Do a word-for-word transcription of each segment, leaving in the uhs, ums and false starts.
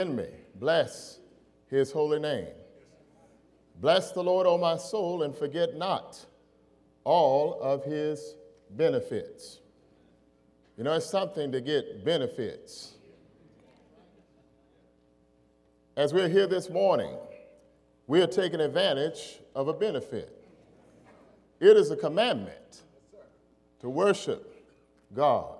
In me, bless his holy name. Bless the Lord, O my soul, and forget not all of his benefits. You know, it's something to get benefits. As we're here this morning, we are taking advantage of a benefit. It is a commandment to worship God.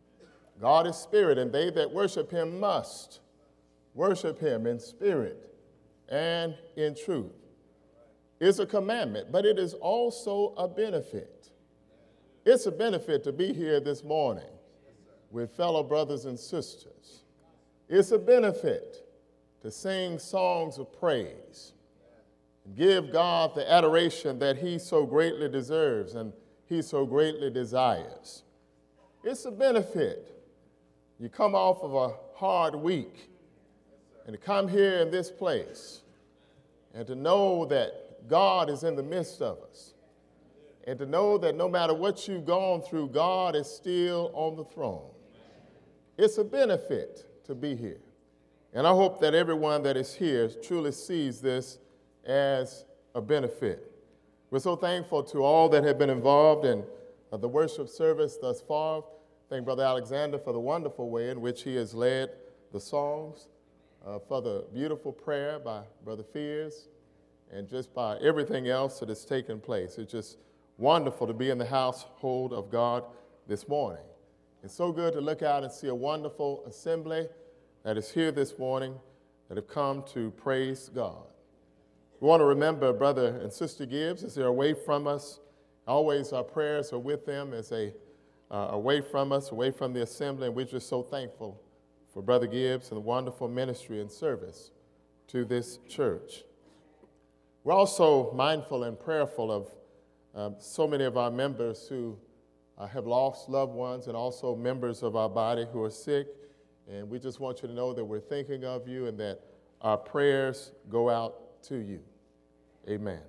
God is spirit, and they that worship him must worship him in spirit and in truth. It's a commandment, but it is also a benefit. It's a benefit to be here this morning with fellow brothers and sisters. It's a benefit to sing songs of praise and give God the adoration that he so greatly deserves and he so greatly desires. It's a benefit. You come off of a hard week and to come here in this place and to know that God is in the midst of us and to know that no matter what you've gone through, God is still on the throne. It's a benefit to be here. And I hope that everyone that is here truly sees this as a benefit. We're so thankful to all that have been involved in uh, the worship service thus far. Thank Brother Alexander for the wonderful way in which he has led the songs, uh, for the beautiful prayer by Brother Fears, and just by everything else that has taken place. It's just wonderful to be in the household of God this morning. It's so good to look out and see a wonderful assembly that is here this morning that have come to praise God. We want to remember Brother and Sister Gibbs as they're away from us. Always our prayers are with them as they are away from us, away from the assembly, and we're just so thankful for Brother Gibbs and the wonderful ministry and service to this church. We're also mindful and prayerful of um, so many of our members who uh, have lost loved ones and also members of our body who are sick. And we just want you to know that we're thinking of you and that our prayers go out to you. Amen.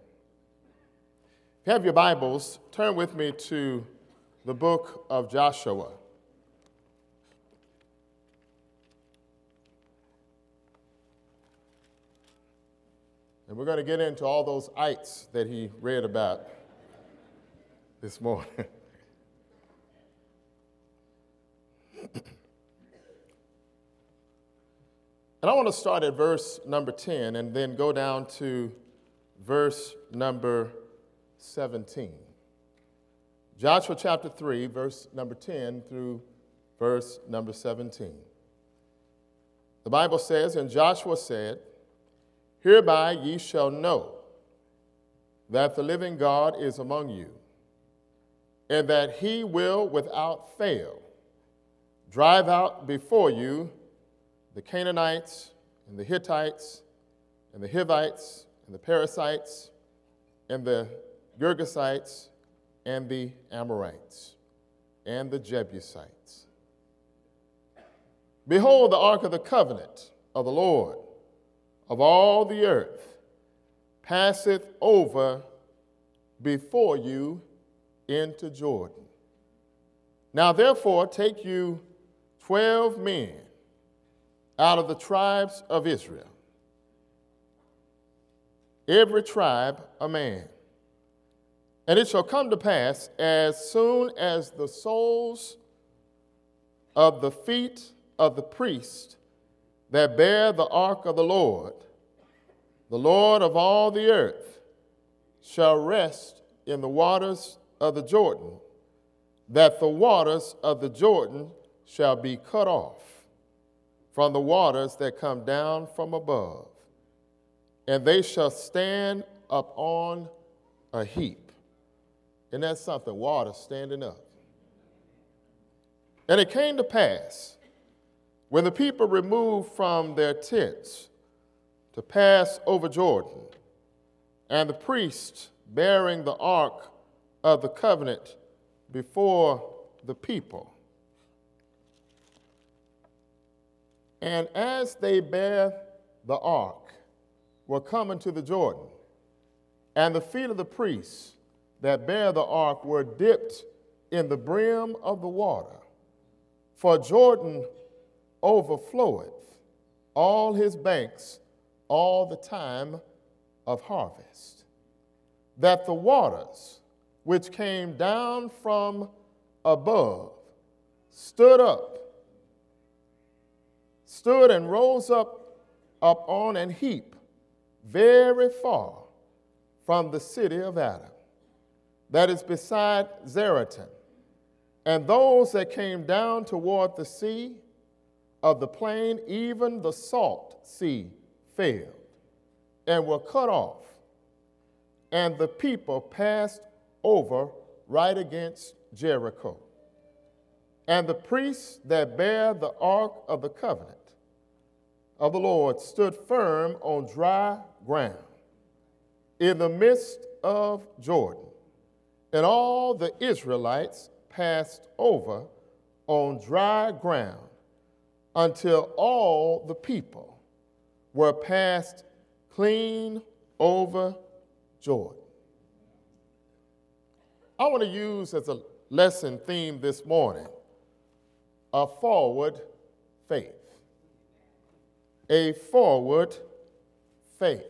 If you have your Bibles, turn with me to the book of Joshua. And we're going to get into all those ites that he read about this morning. And I want to start at verse number ten and then go down to verse number seventeen. Joshua chapter three, verse number ten through verse number seventeen. The Bible says, "And Joshua said, Hereby ye shall know that the living God is among you, and that he will without fail drive out before you the Canaanites and the Hittites and the Hivites and the Perizzites and the Girgasites and the Amorites and the Jebusites. Behold, the ark of the covenant of the Lord of all the earth passeth over before you into Jordan. Now therefore take you twelve men out of the tribes of Israel, every tribe a man. And it shall come to pass, as soon as the soles of the feet of the priest that bear the ark of the Lord, the Lord of all the earth, shall rest in the waters of the Jordan, that the waters of the Jordan shall be cut off from the waters that come down from above, and they shall stand up on a heap." And that's something, water standing up. "And it came to pass, when the people removed from their tents to pass over Jordan, and the priest bearing the ark of the covenant before the people, and as they bare the ark, were coming to the Jordan, and the feet of the priests that bare the ark were dipped in the brim of the water, for Jordan overfloweth all his banks all the time of harvest, that the waters which came down from above stood up, stood and rose up, up on an heap very far from the city of Adam, that is beside Zaretan. And those that came down toward the sea of the plain, even the salt sea, failed and were cut off, and the people passed over right against Jericho. And the priests that bear the ark of the covenant of the Lord stood firm on dry ground in the midst of Jordan, and all the Israelites passed over on dry ground until all the people were passed clean over Jordan. I want to use as a lesson theme this morning a forward faith. A forward faith.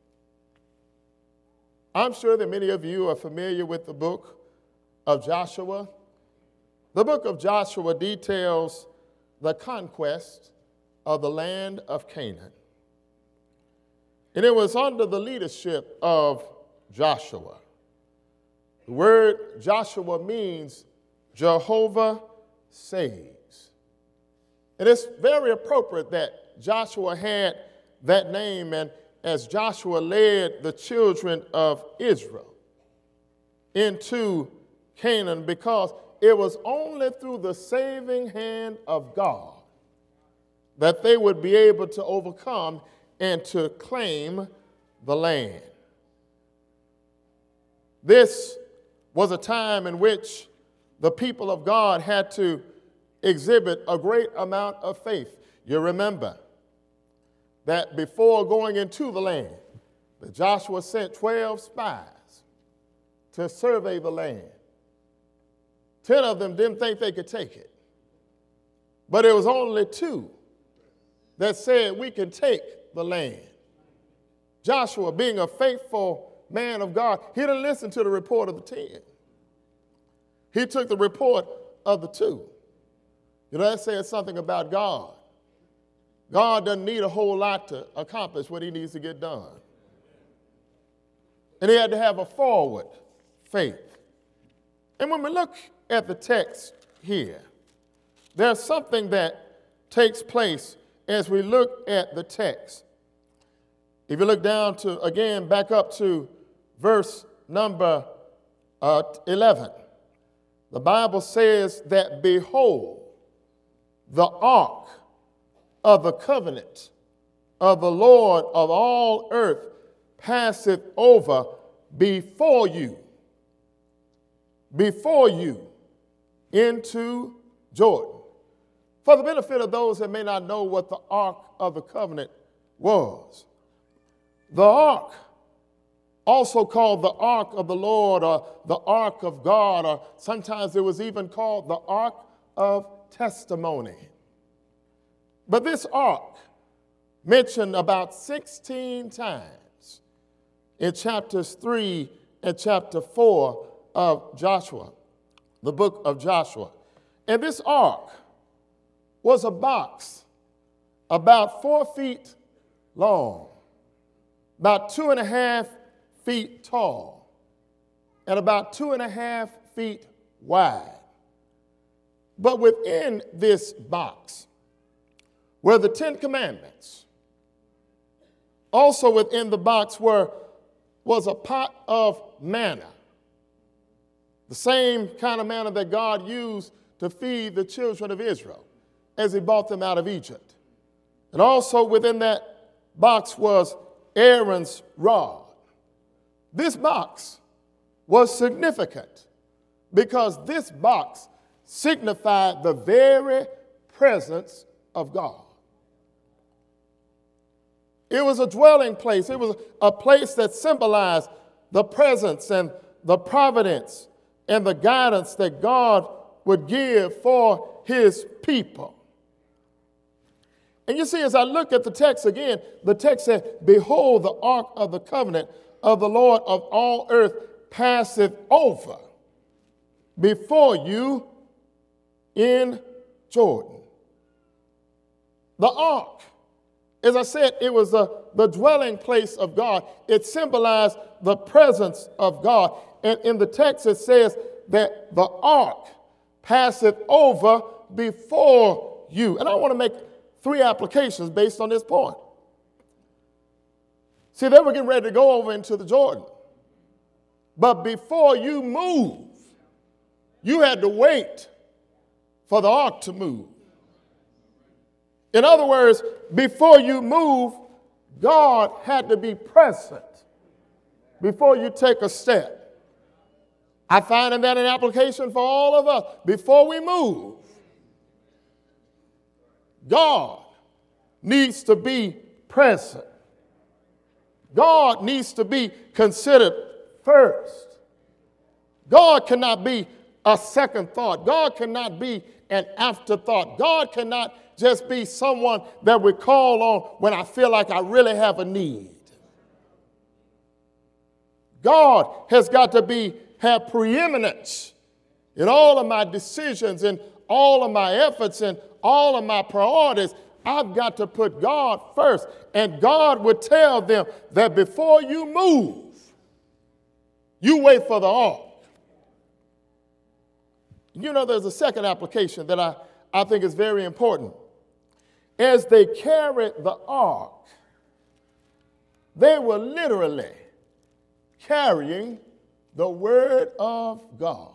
I'm sure that many of you are familiar with the book of Joshua. The book of Joshua details the conquest of the land of Canaan. And it was under the leadership of Joshua. The word Joshua means Jehovah saves. And it's very appropriate that Joshua had that name, and as Joshua led the children of Israel into Canaan, because it was only through the saving hand of God that they would be able to overcome and to claim the land. This was a time in which the people of God had to exhibit a great amount of faith. You remember that before going into the land, that Joshua sent twelve spies to survey the land. Ten of them didn't think they could take it. But it was only two that said, we can take the land. Joshua, being a faithful man of God, he didn't listen to the report of the ten. He took the report of the two. You know, that says something about God. God doesn't need a whole lot to accomplish what he needs to get done. And he had to have a forward faith. And when we look at the text here, there's something that takes place as we look at the text. If you look down to, again, back up to verse number uh, eleven, the Bible says that, behold, the ark of the covenant of the Lord of all earth passeth over before you, before you into Jordan. For the benefit of those that may not know what the ark of the covenant was, the ark, also called the ark of the Lord or the ark of God, or sometimes it was even called the ark of testimony. But this ark, mentioned about sixteen times in chapters three and chapter four of Joshua, the book of Joshua. And this ark was a box about four feet long, about two and a half feet tall, and about two and a half feet wide. But within this box were the Ten Commandments. Also within the box were, was a pot of manna, the same kind of manna that God used to feed the children of Israel as he brought them out of Egypt. And also within that box was Aaron's rod. This box was significant because this box signified the very presence of God. It was a dwelling place. It was a place that symbolized the presence and the providence and the guidance that God would give for his people. And you see, as I look at the text again, the text said, behold, the ark of the covenant of the Lord of all earth passeth over before you in Jordan. The ark, as I said, it was a, the dwelling place of God. It symbolized the presence of God. And in the text it says that the ark passeth over before you. And I want to make three applications based on this point. See, they were getting ready to go over into the Jordan. But before you move, you had to wait for the ark to move. In other words, before you move, God had to be present before you take a step. I find in that an application for all of us. Before we move, God needs to be present. God needs to be considered first. God cannot be a second thought. God cannot be an afterthought. God cannot just be someone that we call on when I feel like I really have a need. God has got to be have preeminence in all of my decisions and all of my efforts and all of my priorities. I've got to put God first. And God would tell them that before you move, you wait for the ark. You know, there's a second application that I, I think is very important. As they carried the ark, they were literally carrying the word of God.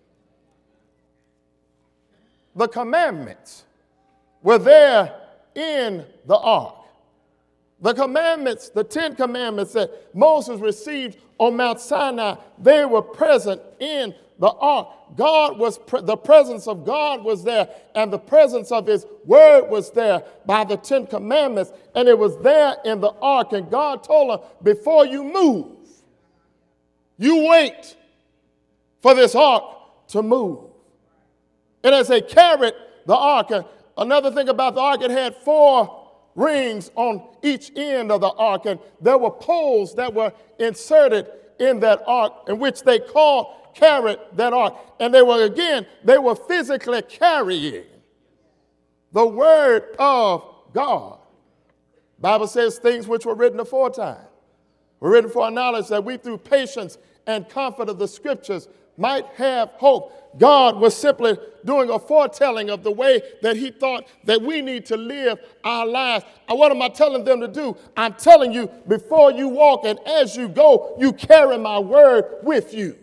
The commandments were there in the ark. The commandments, the Ten Commandments that Moses received on Mount Sinai, they were present in the ark. God was, pre- the presence of God was there, and the presence of his word was there by the Ten Commandments, and it was there in the ark. And God told them, before you move, you wait for this ark to move. And as they carried the ark, another thing about the ark, it had four rings on each end of the ark, and there were poles that were inserted in that ark, in which they called, carried that ark. And they were, again, they were physically carrying the word of God. The Bible says things which were written aforetime were written for our knowledge, that we through patience and comfort of the scriptures might have hope. God was simply doing a foretelling of the way that he thought that we need to live our lives. And what am I telling them to do? I'm telling you, before you walk and as you go, you carry my word with you.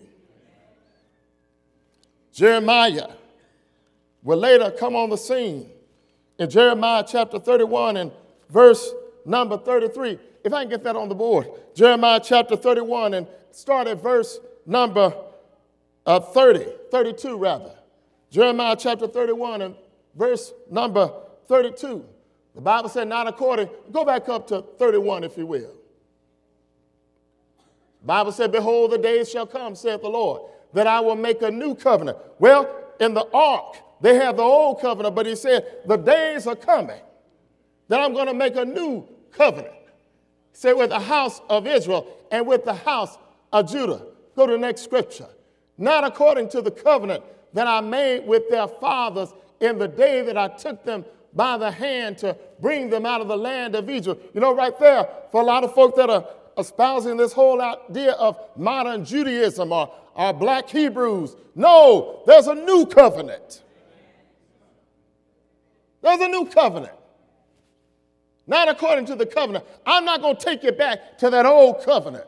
Jeremiah will later come on the scene in Jeremiah chapter thirty-one and verse number thirty-three. If I can get that on the board. Jeremiah chapter thirty-one and start at verse number uh, thirty, thirty-two rather. Jeremiah chapter thirty-one and verse number thirty-two. The Bible said, not according, go back up to thirty-one if you will. The Bible said, behold, the days shall come, saith the Lord, that I will make a new covenant. Well, in the ark, they have the old covenant, but he said, the days are coming that I'm going to make a new covenant. He said, with the house of Israel and with the house of Judah. Go to the next scripture. Not according to the covenant that I made with their fathers in the day that I took them by the hand to bring them out of the land of Egypt. You know, right there, for a lot of folk that are espousing this whole idea of modern Judaism or, or black Hebrews. No, there's a new covenant. There's a new covenant. Not according to the covenant. I'm not going to take you back to that old covenant.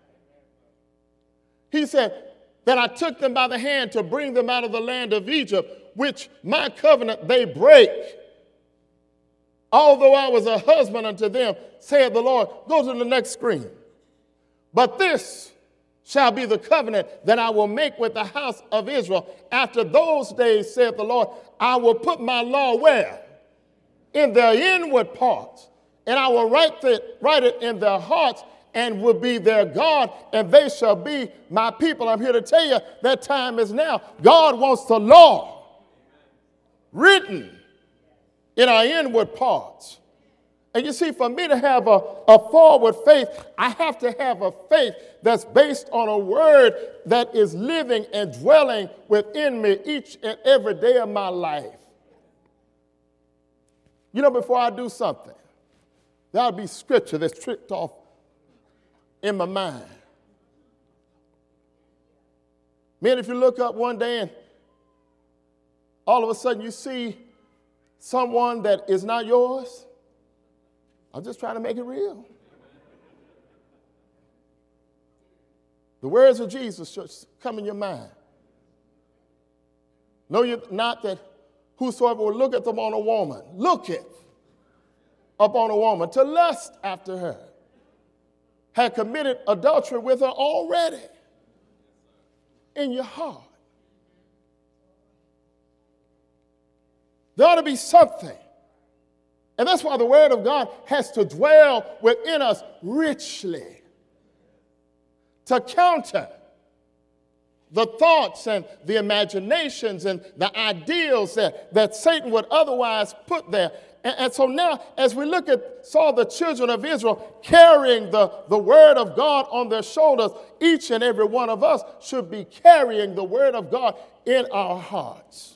He said that I took them by the hand to bring them out of the land of Egypt, which my covenant they break. Although I was a husband unto them, saith the Lord. Go to the next screen. But this shall be the covenant that I will make with the house of Israel. After those days, saith the Lord, I will put my law where? In their inward parts. And I will write it, write it in their hearts, and will be their God, and they shall be my people. I'm here to tell you that time is now. God wants the law written in our inward parts. And you see, for me to have a, a forward faith, I have to have a faith that's based on a word that is living and dwelling within me each and every day of my life. You know, before I do something, there'll be scripture that's tricked off in my mind. Man, if you look up one day and all of a sudden you see someone that is not yours, I'm just trying to make it real. The words of Jesus should come in your mind. Know you not that whosoever will look at them on a woman, looketh upon a woman to lust after her, had committed adultery with her already in your heart. There ought to be something. And that's why the word of God has to dwell within us richly to counter the thoughts and the imaginations and the ideals that, that Satan would otherwise put there. And, and so now, as we look at, saw the children of Israel carrying the, the word of God on their shoulders, each and every one of us should be carrying the word of God in our hearts.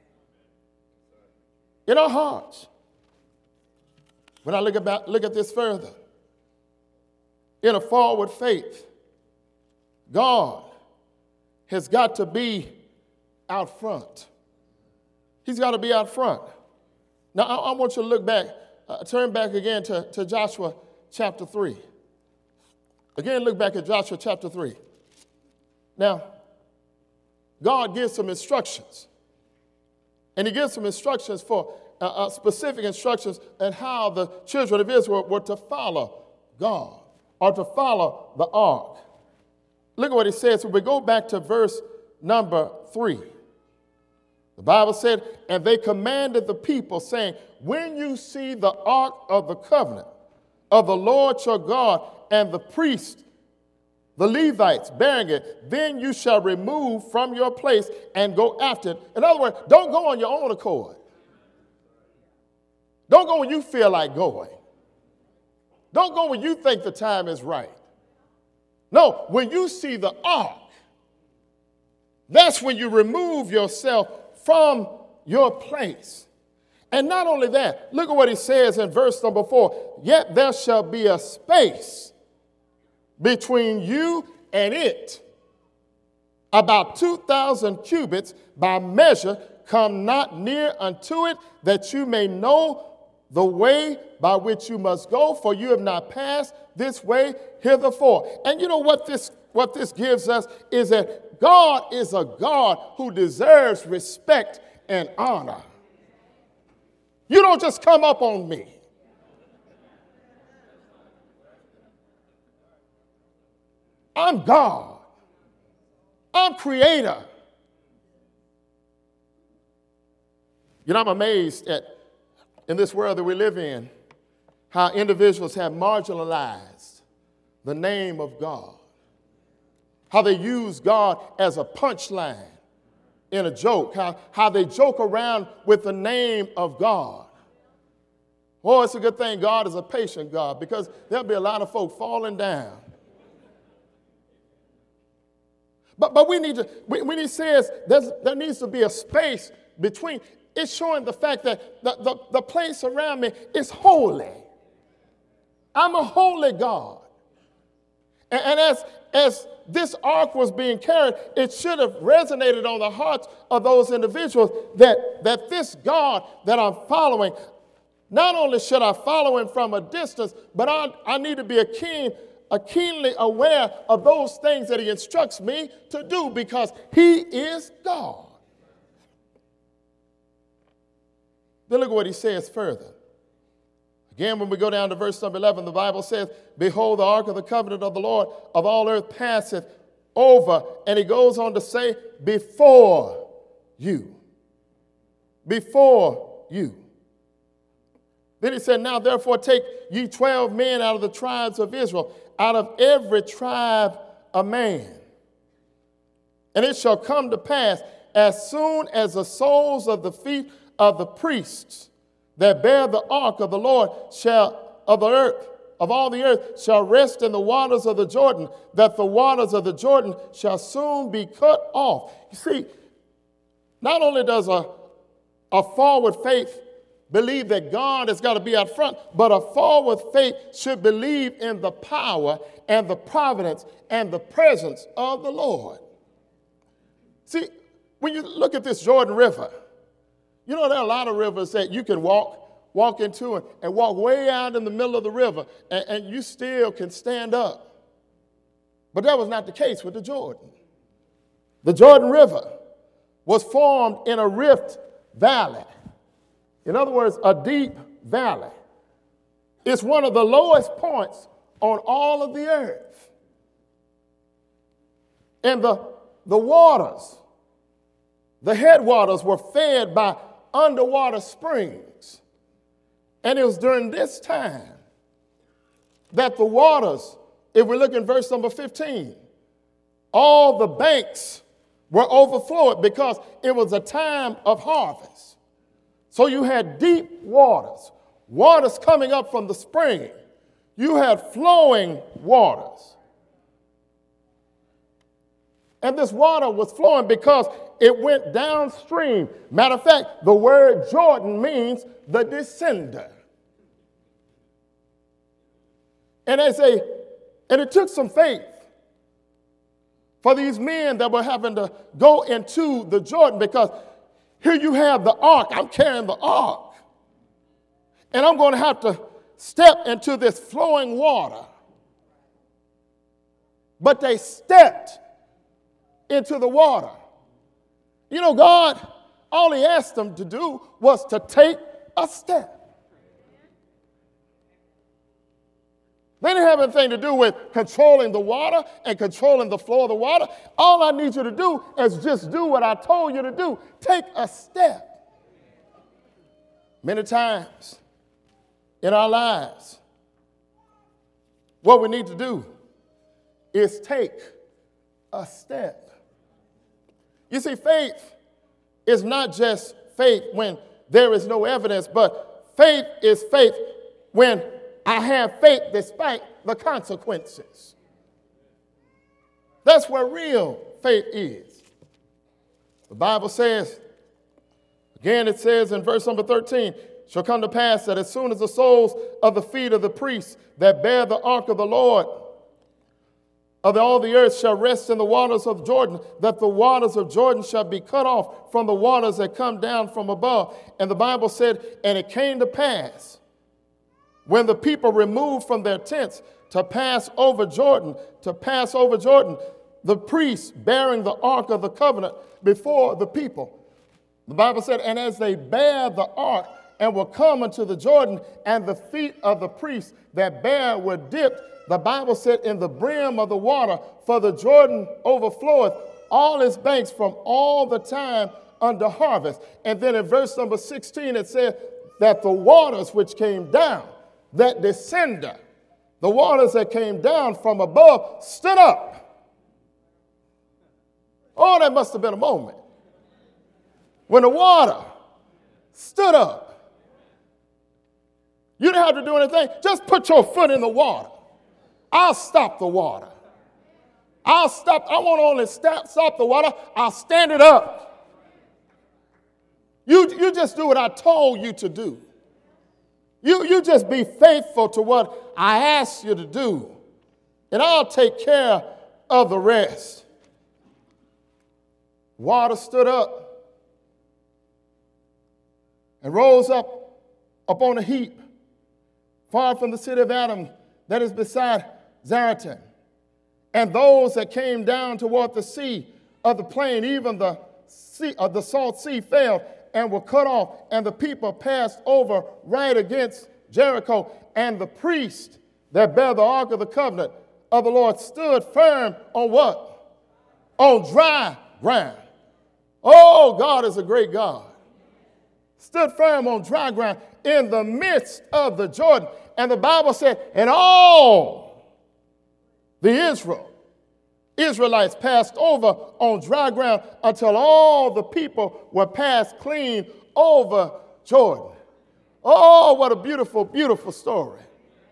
In our hearts. When I look, about, look at this further, in a forward faith, God has got to be out front. He's got to be out front. Now, I, I want you to look back, uh, turn back again to, to Joshua chapter three. Again, look back at Joshua chapter three. Now, God gives some instructions. And he gives some instructions for uh, uh, specific instructions on how the children of Israel were to follow God or to follow the ark. Look at what he says. So we go back to verse number three. The Bible said, and they commanded the people, saying, when you see the ark of the covenant of the Lord your God and the priests, the Levites bearing it, then you shall remove from your place and go after it. In other words, don't go on your own accord. Don't go when you feel like going. Don't go when you think the time is right. No, when you see the ark, that's when you remove yourself from your place. And not only that, look at what he says in verse number four. Yet there shall be a space between you and it, about two thousand cubits by measure. Come not near unto it, that you may know the way by which you must go, for you have not passed this way hitherto. And you know what this, what this gives us is that God is a God who deserves respect and honor. You don't just come up on me. I'm God. I'm creator. You know, I'm amazed at, in this world that we live in, how individuals have marginalized the name of God. How they use God as a punchline in a joke. How, how they joke around with the name of God. Oh, it's a good thing God is a patient God, because there'll be a lot of folk falling down. But, but we need to, when he says there needs to be a space between, it's showing the fact that the, the, the place around me is holy. I'm a holy God. And, and as, as this ark was being carried, it should have resonated on the hearts of those individuals that, that this God that I'm following, not only should I follow him from a distance, but I, I need to be a keen, a keenly aware of those things that he instructs me to do, because he is God. Then look at what he says further. Again, when we go down to verse number eleven, the Bible says, behold, the ark of the covenant of the Lord of all earth passeth over. And he goes on to say, before you. Before you. Then he said, now therefore take ye twelve men out of the tribes of Israel, out of every tribe a man. And it shall come to pass, as soon as the soles of the feet of the priests that bear the ark of the Lord shall of the earth, of all the earth, shall rest in the waters of the Jordan, that the waters of the Jordan shall soon be cut off. You see, not only does a, a forward faith believe that God has got to be out front, but a forward faith should believe in the power and the providence and the presence of the Lord. See, when you look at this Jordan River, you know there are a lot of rivers that you can walk, walk into and, and walk way out in the middle of the river, and, and you still can stand up. But that was not the case with the Jordan. The Jordan River was formed in a rift valley. In other words, a deep valley. It's one of the lowest points on all of the earth. And the, the waters, the headwaters were fed by underwater springs. And it was during this time that the waters, if we look in verse number fifteen, all the banks were overflowed because it was a time of harvest. So you had deep waters, waters coming up from the spring. You had flowing waters. And this water was flowing because it went downstream. Matter of fact, the word Jordan means the descender. And they say, and it took some faith for these men that were having to go into the Jordan, because here you have the ark. I'm carrying the ark. And I'm going to have to step into this flowing water. But they stepped into the water. You know, God, all he asked them to do was to take a step. They didn't have anything to do with controlling the water and controlling the flow of the water. All I need you to do is just do what I told you to do. Take a step. Many times in our lives, what we need to do is take a step. You see, faith is not just faith when there is no evidence, but faith is faith when I have faith despite the consequences. That's where real faith is. The Bible says, again it says in verse number thirteen, shall come to pass that as soon as the soles of the feet of the priests that bear the ark of the Lord of all the earth shall rest in the waters of Jordan, that the waters of Jordan shall be cut off from the waters that come down from above. And the Bible said, and it came to pass, when the people removed from their tents to pass over Jordan, to pass over Jordan, the priests bearing the ark of the covenant before the people. The Bible said, and as they bare the ark and were come unto the Jordan, and the feet of the priests that bare were dipped, the Bible said, in the brim of the water, for the Jordan overfloweth all its banks from all the time unto harvest. And then in verse number sixteen, it said that the waters which came down, that descender, the waters that came down from above, stood up. Oh, that must have been a moment when the water stood up. You didn't have to do anything. Just put your foot in the water. I'll stop the water. I'll stop. I won't only stop, stop the water, I'll stand it up. You, you just do what I told you to do. You, you just be faithful to what I asked you to do, and I'll take care of the rest. Water stood up and rose up upon a heap far from the city of Adam that is beside Zaretan. And those that came down toward the sea of the plain, even the sea of the salt sea, fell and were cut off, and the people passed over right against Jericho. And the priest that bare the ark of the covenant of the Lord stood firm on what? On dry ground. Oh, God is a great God. Stood firm on dry ground in the midst of the Jordan. And the Bible said, and all the Israel, Israelites passed over on dry ground until all the people were passed clean over Jordan. Oh, what a beautiful, beautiful story.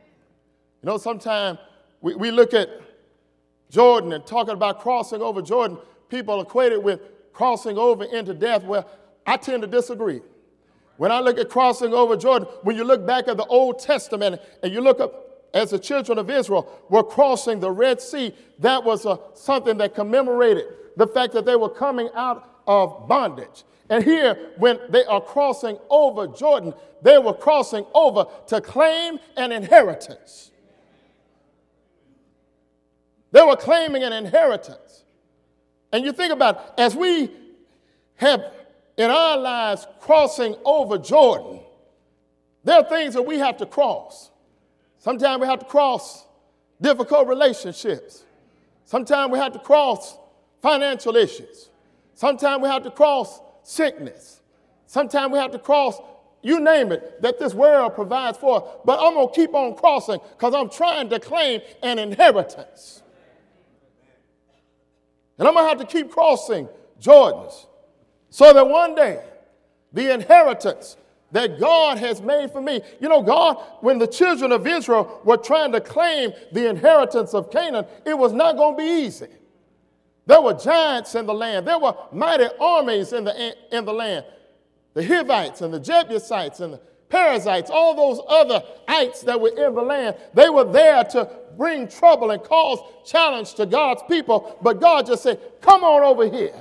You know, sometimes we, we look at Jordan and talking about crossing over Jordan, people equate it with crossing over into death. Well, I tend to disagree. When I look at crossing over Jordan, when you look back at the Old Testament and you look up as the children of Israel were crossing the Red Sea, that was a, something that commemorated the fact that they were coming out of bondage. And here, when they are crossing over Jordan, they were crossing over to claim an inheritance. They were claiming an inheritance. And you think about it, as we have in our lives crossing over Jordan, there are things that we have to cross. Sometimes we have to cross difficult relationships. Sometimes we have to cross financial issues. Sometimes we have to cross sickness. Sometimes we have to cross, you name it, that this world provides for us. But I'm going to keep on crossing because I'm trying to claim an inheritance. And I'm going to have to keep crossing Jordans so that one day the inheritance that God has made for me. You know, God, when the children of Israel were trying to claim the inheritance of Canaan, it was not going to be easy. There were giants in the land. There were mighty armies in the, in the land. The Hivites and the Jebusites and the Perizzites, all those other ites that were in the land, they were there to bring trouble and cause challenge to God's people. But God just said, come on over here,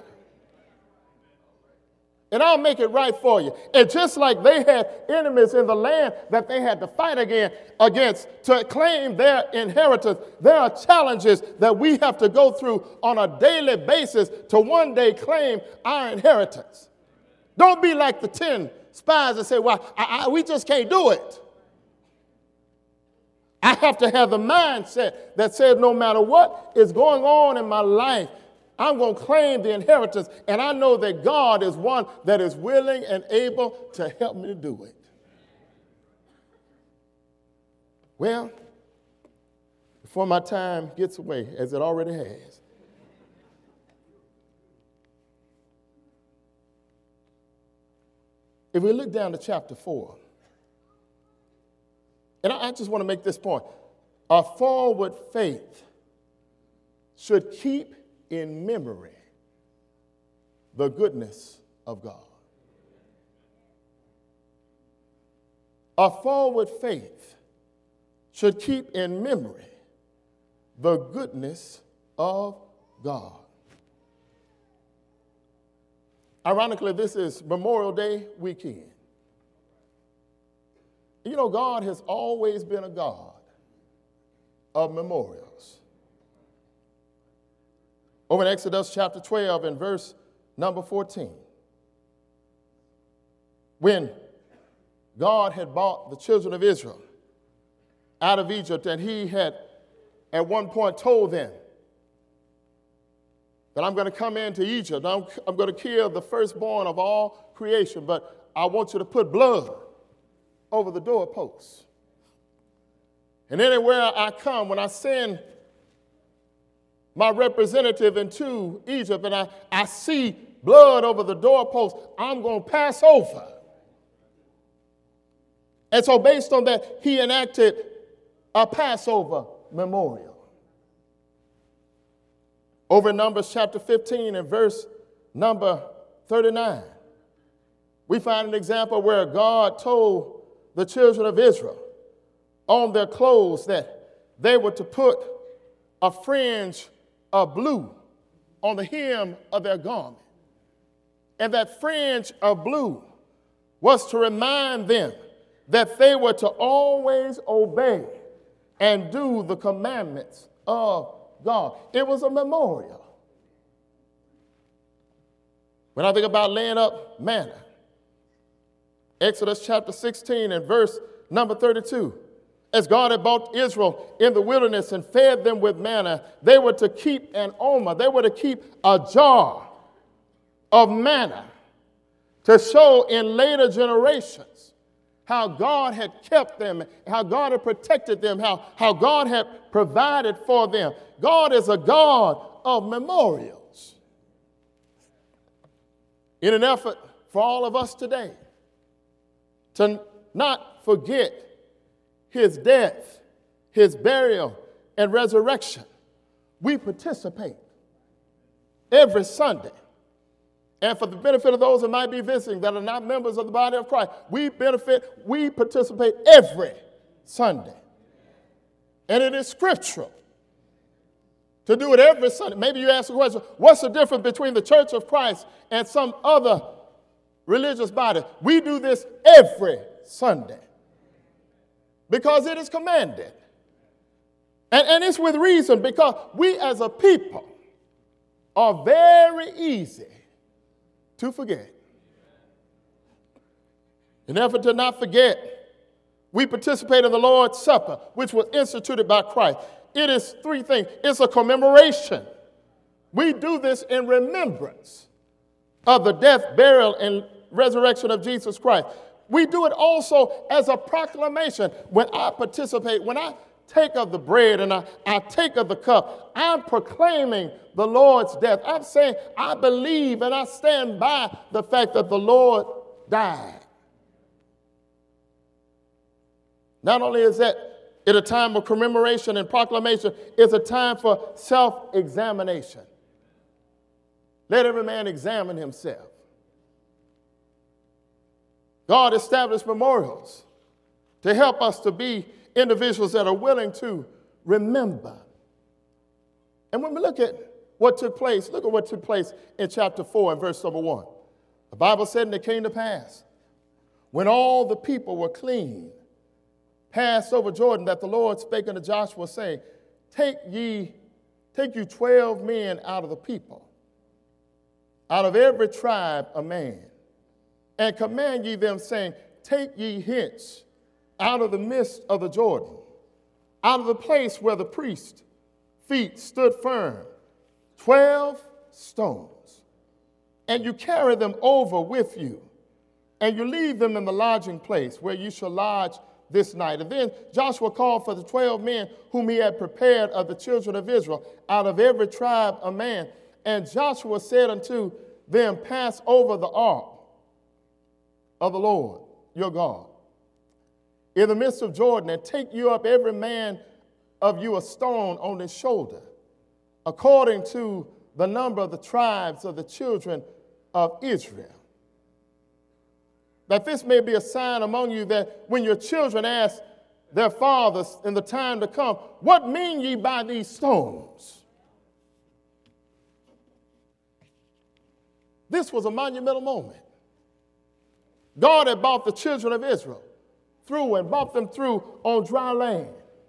and I'll make it right for you. And just like they had enemies in the land that they had to fight again, against to claim their inheritance, there are challenges that we have to go through on a daily basis to one day claim our inheritance. Don't be like the ten spies that say, well, I, I, we just can't do it. I have to have the mindset that says no matter what is going on in my life, I'm going to claim the inheritance, and I know that God is one that is willing and able to help me to do it. Well, before my time gets away, as it already has, if we look down to chapter four, and I just want to make this point. A forward faith should keep in memory the goodness of God. A forward faith should keep in memory the goodness of God. Ironically, this is Memorial Day weekend. You know, God has always been a God of memorials. Over in Exodus chapter twelve and verse number fourteen, when God had brought the children of Israel out of Egypt, and he had at one point told them that I'm going to come into Egypt, I'm, I'm going to kill the firstborn of all creation, but I want you to put blood over the doorposts. And anywhere I come, when I send my representative into Egypt and I, I see blood over the doorpost, I'm going to pass over. And so based on that, he enacted a Passover memorial. Over in Numbers chapter fifteen and verse number thirty-nine, we find an example where God told the children of Israel on their clothes that they were to put a fringe of blue on the hem of their garment. And that fringe of blue was to remind them that they were to always obey and do the commandments of God. It was a memorial. When I think about laying up manna, Exodus chapter sixteen and verse number thirty-two, as God had brought Israel in the wilderness and fed them with manna, they were to keep an omer, they were to keep a jar of manna to show in later generations how God had kept them, how God had protected them, how, how God had provided for them. God is a God of memorials. In an effort for all of us today to not forget his death, his burial and resurrection, we participate every Sunday. And for the benefit of those that might be visiting that are not members of the body of Christ, we benefit, we participate every Sunday. And it is scriptural to do it every Sunday. Maybe you ask the question, what's the difference between the Church of Christ and some other religious body? We do this every Sunday because it is commanded. And, and it's with reason, because we as a people are very easy to forget. In an effort to not forget, we participate in the Lord's Supper, which was instituted by Christ. It is three things. It's a commemoration. We do this in remembrance of the death, burial, and resurrection of Jesus Christ. We do it also as a proclamation. When I participate, when I take of the bread and I, I take of the cup, I'm proclaiming the Lord's death. I'm saying I believe and I stand by the fact that the Lord died. Not only is that it a time of commemoration and proclamation, it's a time for self-examination. Let every man examine himself. God established memorials to help us to be individuals that are willing to remember. And when we look at what took place, look at what took place in chapter four and verse number one. The Bible said, and it came to pass, when all the people were clean, passed over Jordan, that the Lord spake unto Joshua, saying, Take ye, take you twelve men out of the people, out of every tribe a man, and command ye them, saying, Take ye hence out of the midst of the Jordan, out of the place where the priest's feet stood firm, twelve stones, and you carry them over with you, and you leave them in the lodging place where you shall lodge this night. And then Joshua called for the twelve men whom he had prepared of the children of Israel, out of every tribe a man. And Joshua said unto them, Pass over the ark of the Lord your God in the midst of Jordan, and take you up every man of you a stone on his shoulder, according to the number of the tribes of the children of Israel. That this may be a sign among you, that when your children ask their fathers in the time to come, What mean ye by these stones? This was a monumental moment. God had brought the children of Israel through and brought them through on dry land.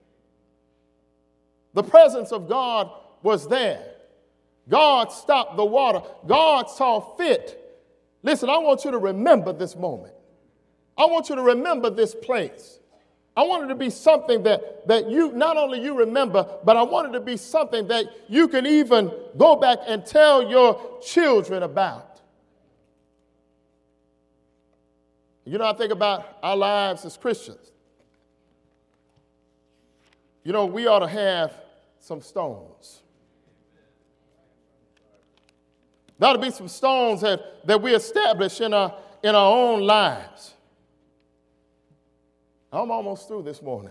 The presence of God was there. God stopped the water. God saw fit. Listen, I want you to remember this moment. I want you to remember this place. I want it to be something that, that you, not only you remember, but I want it to be something that you can even go back and tell your children about. You know, I think about our lives as Christians. You know, we ought to have some stones. There ought to be some stones that, that we establish in our, in our own lives. I'm almost through this morning.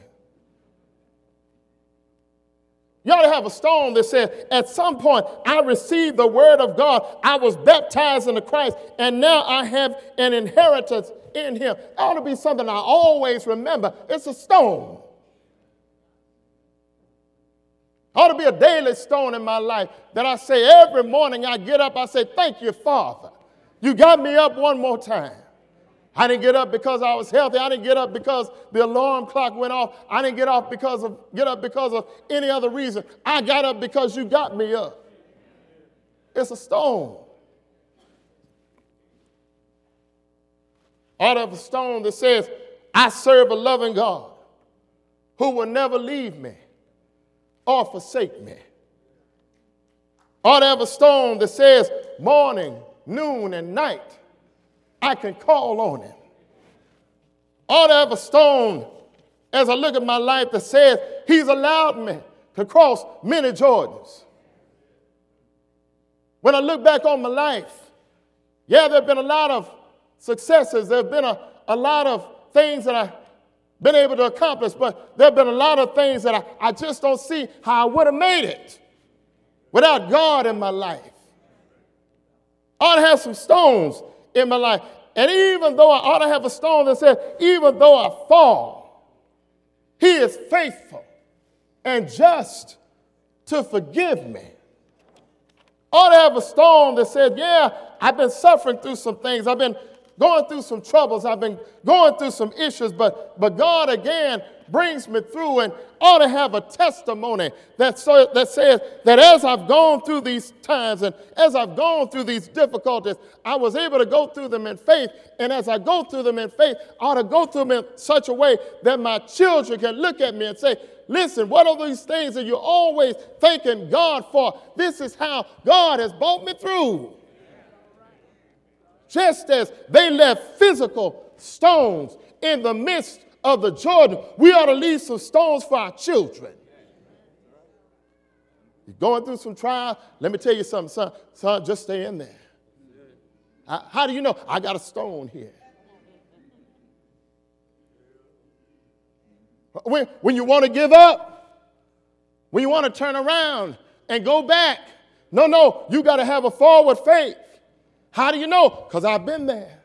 You ought to have a stone that says, at some point, I received the word of God. I was baptized into Christ, and now I have an inheritance in him. It ought to be something I always remember. It's a stone. It ought to be a daily stone in my life that I say every morning I get up, I say, Thank you, Father. You got me up one more time. I didn't get up because I was healthy. I didn't get up because the alarm clock went off. I didn't get off because of get up because of any other reason. I got up because you got me up. It's a stone. Out of a stone that says, I serve a loving God who will never leave me or forsake me. Ought to have a stone that says, morning, noon, and night, I can call on him. Ought to have a stone, as I look at my life, that says, he's allowed me to cross many Jordans. When I look back on my life, yeah, there have been a lot of successes. There have been a, a lot of things that I been able to accomplish, but there have been a lot of things that I, I just don't see how I would have made it without God in my life. I ought to have some stones in my life. And even though I ought to have a stone that says, even though I fall, he is faithful and just to forgive me. I ought to have a stone that said, yeah, I've been suffering through some things. I've been going through some troubles. I've been going through some issues, but, but God again brings me through, and ought to have a testimony that, so, that says that as I've gone through these times and as I've gone through these difficulties, I was able to go through them in faith. And as I go through them in faith, I ought to go through them in such a way that my children can look at me and say, listen, what are these things that you're always thanking God for? This is how God has brought me through. Just as they left physical stones in the midst of the Jordan, we ought to leave some stones for our children. You're going through some trial, let me tell you something, son. Son, just stay in there. How do you know? I got a stone here. When, when you want to give up, when you want to turn around and go back, no, no, you got to have a forward faith. How do you know? Because I've been there.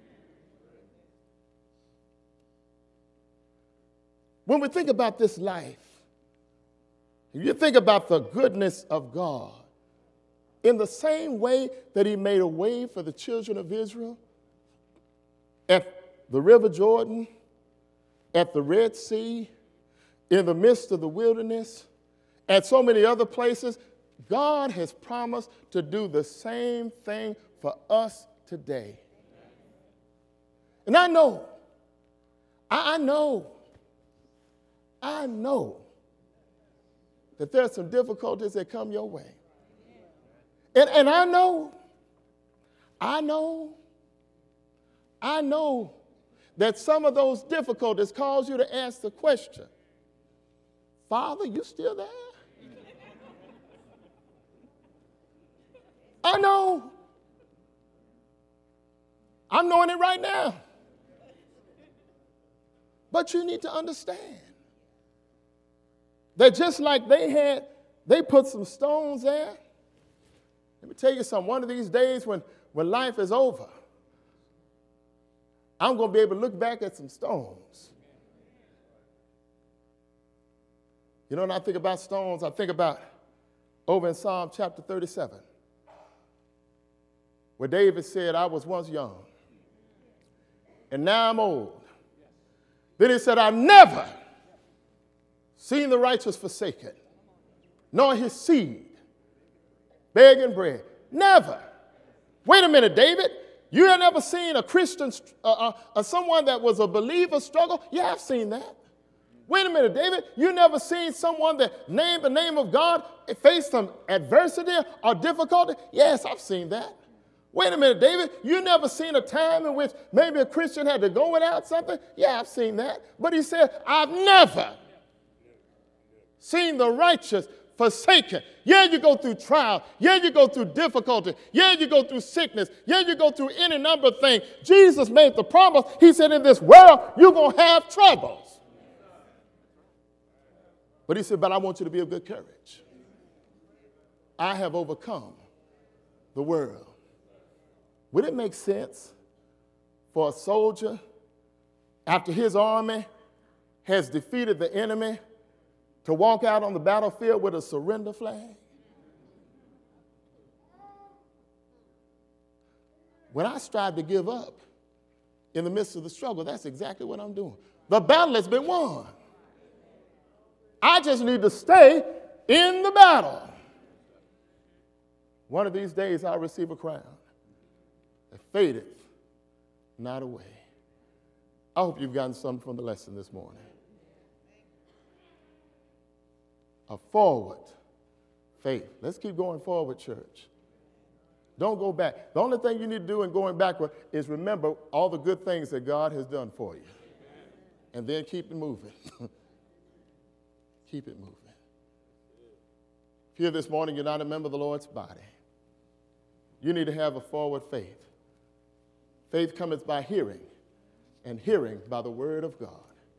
When we think about this life, if you think about the goodness of God, in the same way that he made a way for the children of Israel at the River Jordan, at the Red Sea, in the midst of the wilderness, and so many other places, God has promised to do the same thing for us today. And I know, I know, I know that there are some difficulties that come your way. And, and I know, I know, I know that some of those difficulties cause you to ask the question, Father, you still there? I know. I'm knowing it right now. But you need to understand that just like they had, they put some stones there. Let me tell you something. One of these days when, when life is over, I'm going to be able to look back at some stones. You know, when I think about stones, I think about over in Psalm chapter thirty-seven, where David said, I was once young, and now I'm old. Then he said, I never seen the righteous forsaken, nor his seed begging bread. Never. Wait a minute, David. You have never seen a Christian, uh, uh, uh, someone that was a believer struggle? Yeah, I've seen that. Wait a minute, David. You never seen someone that named the name of God face some adversity or difficulty? Yes, I've seen that. Wait a minute, David. You never seen a time in which maybe a Christian had to go without something? Yeah, I've seen that. But he said, I've never seen the righteous forsaken. Yeah, you go through trial. Yeah, you go through difficulty. Yeah, you go through sickness. Yeah, you go through any number of things. Jesus made the promise. He said, in this world, you're going to have troubles. But he said, but I want you to be of good courage. I have overcome the world. Would it make sense for a soldier, after his army has defeated the enemy, to walk out on the battlefield with a surrender flag? When I strive to give up in the midst of the struggle, that's exactly what I'm doing. The battle has been won. I just need to stay in the battle. One of these days I'll receive a crown that fadeth not away. I hope you've gotten something from the lesson this morning. A forward faith. Let's keep going forward, church. Don't go back. The only thing you need to do in going backward is remember all the good things that God has done for you. And then keep it moving. Keep it moving. If here this morning you're not a member of the Lord's body, you need to have a forward faith. Faith cometh by hearing, and hearing by the word of God.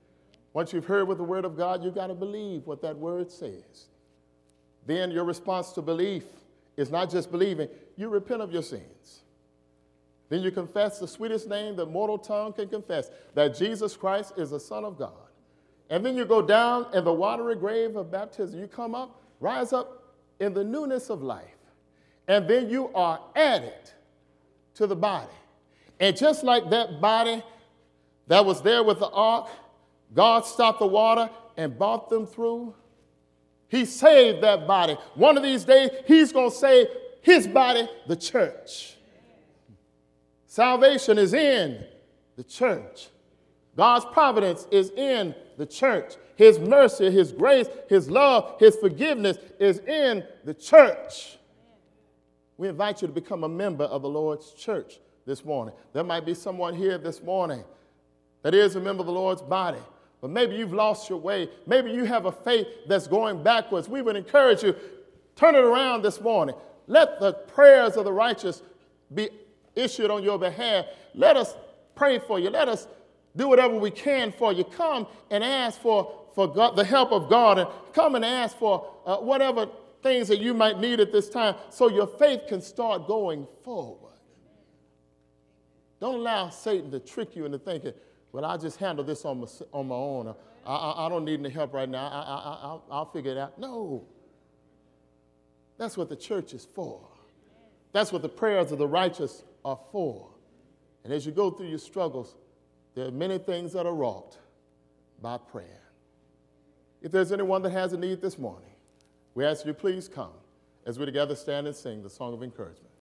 Once you've heard what the word of God, you've got to believe what that word says. Then your response to belief is not just believing, you repent of your sins. Then you confess the sweetest name that mortal tongue can confess, that Jesus Christ is the Son of God. And then you go down in the watery grave of baptism. You come up, rise up in the newness of life. And then you are added to the body. And just like that body that was there with the ark, God stopped the water and brought them through. He saved that body. One of these days, he's going to save his body, the church. Salvation is in the church. God's providence is in the church. His mercy, his grace, his love, his forgiveness is in the church. We invite you to become a member of the Lord's church this morning. There might be someone here this morning that is a member of the Lord's body, but maybe you've lost your way. Maybe you have a faith that's going backwards. We would encourage you, turn it around this morning. Let the prayers of the righteous be issued on your behalf. Let us pray for you. Let us do whatever we can for you. Come and ask for, for God, the help of God, and come and ask for uh, whatever things that you might need at this time so your faith can start going forward. Don't allow Satan to trick you into thinking, well, I'll just handle this on my, on my own. I, I, I don't need any help right now. I, I, I, I'll, I'll figure it out. No. That's what the church is for. That's what the prayers of the righteous are for. And as you go through your struggles, there are many things that are wrought by prayer. If there's anyone that has a need this morning, we ask you please come as we together stand and sing the song of encouragement.